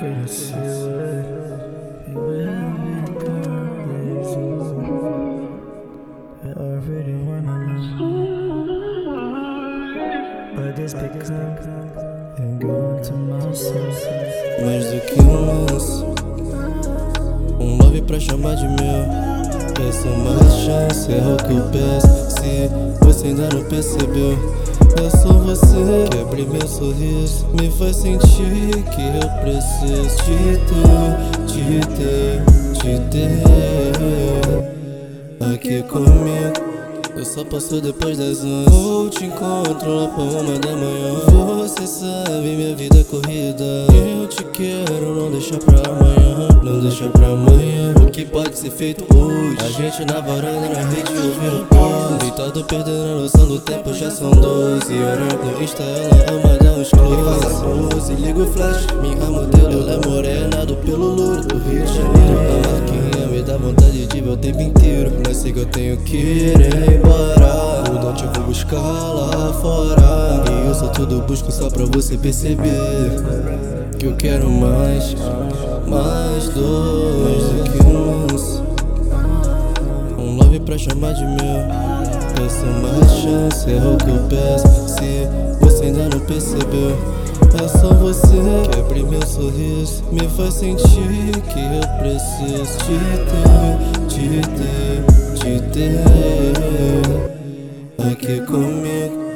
couldn't see what you were having conversations. I already wanna know, but it's become and going to myself. Mais do que um lance, love pra chamar de meu. Peço mais chance, é o que eu peço. Se você ainda não percebeu, é só você que abre meu sorriso, me faz sentir que eu preciso te ter aqui comigo. Eu só passo depois das 11. Vou te encontro lá pra 1 da manhã. Você sabe, minha vida é corrida. Eu te quero, não deixa pra amanhã. Não deixa pra amanhã. O que pode ser feito hoje? A gente na varanda, na rede, ouvindo pós. Deitado, perdendo a noção do tempo, já são 12 horas no Insta, ela ama dar uns close. E faz a pose, liga o flash. Minha modelo, ela é morena do pelo louro do Rio de Janeiro. A marquinha me dá vontade de ver o tempo inteiro, mas sei que eu tenho que ir embora. O dote eu vou buscar lá fora. E eu só tudo busco só pra você perceber que eu quero mais do que um lance, love pra chamar de meu. Peço mais chance, é o que eu peço. Se você ainda não percebeu, é só você que abre meu sorriso, me faz sentir que eu preciso te ter aqui comigo.